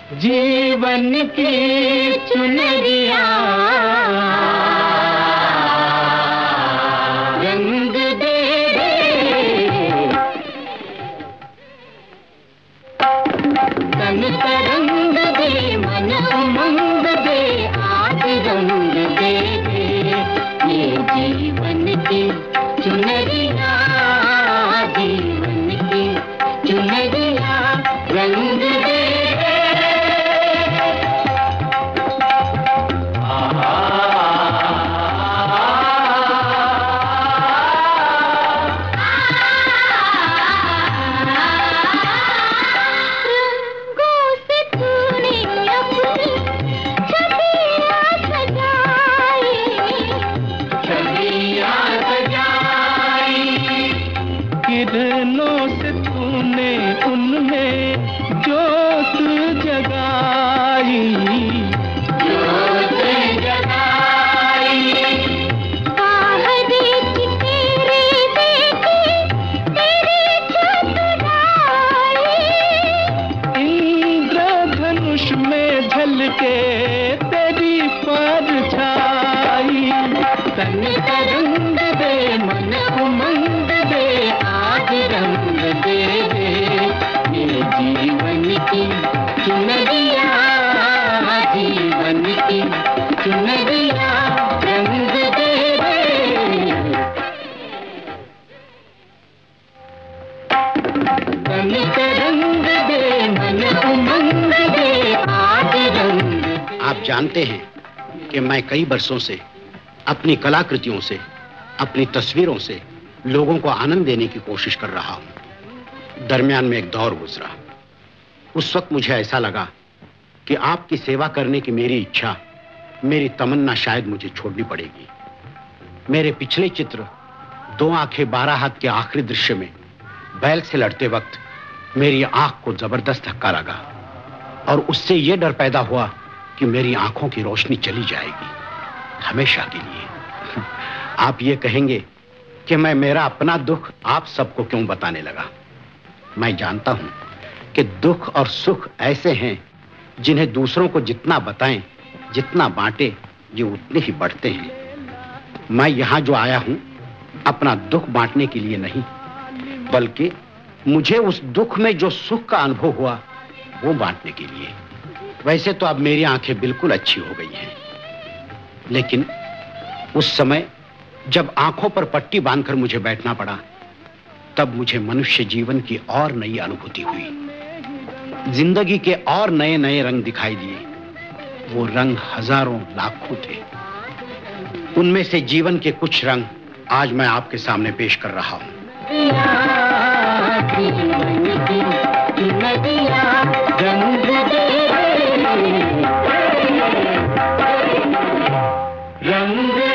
जीवन की चुनरिया रंग दे तन तरंग दे, मन उमंग दे, आज रंग दे ये जीवन की चुनरिया, जीवन की चुनरिया रंग दे। किरणों से तूने उनमें जोत जगाई, जोत जगाई। बाहरी की तेरी देखी, तेरी चतुराई। इंद्रधनुष में झलके तेरी परछाई। तन तरंग दे, मन उमंग दे, आज रंग दे ये जीवन की चुनरिया, जीवन की चुनरिया रंग दे। तन तरंग दे, मन उमंग दे, आज रंग दे। आप जानते हैं कि मैं कई बरसों से अपनी कलाकृतियों से, अपनी तस्वीरों से लोगों को आनंद देने की कोशिश कर रहा हूं। दरमियान में एक दौर गुजरा। उस वक्त मुझे ऐसा लगा कि आपकी सेवा करने की मेरी इच्छा, मेरी तमन्ना शायद मुझे छोड़नी पड़ेगी। मेरे पिछले चित्र 2 आंखें 12 हाथ के आखिरी दृश्य में बैल से लड़ते वक्त मेरी आंख को जबरदस्त धक्का लगा और उससे यह डर पैदा हुआ कि मेरी आंखों की रोशनी चली जाएगी हमेशा के लिए। आप ये कहेंगे कि मैं मेरा अपना दुख आप सबको क्यों बताने लगा। मैं जानता हूं कि दुख और सुख ऐसे हैं जिन्हें दूसरों को जितना बताएं, जितना बांटे, ये उतने ही बढ़ते हैं। मैं यहां जो आया हूं अपना दुख बांटने के लिए नहीं, बल्कि मुझे उस दुख में जो सुख का अनुभव हुआ वो बांटने के लिए। वैसे तो अब मेरी आंखें बिल्कुल अच्छी हो गई हैं, लेकिन उस समय जब आंखों पर पट्टी बांधकर मुझे बैठना पड़ा, तब मुझे मनुष्य जीवन की और नई अनुभूति हुई। जिंदगी के और नए नए रंग दिखाई दिए। वो रंग हजारों लाखों थे। उनमें से जीवन के कुछ रंग आज मैं आपके सामने पेश कर रहा हूं। रंग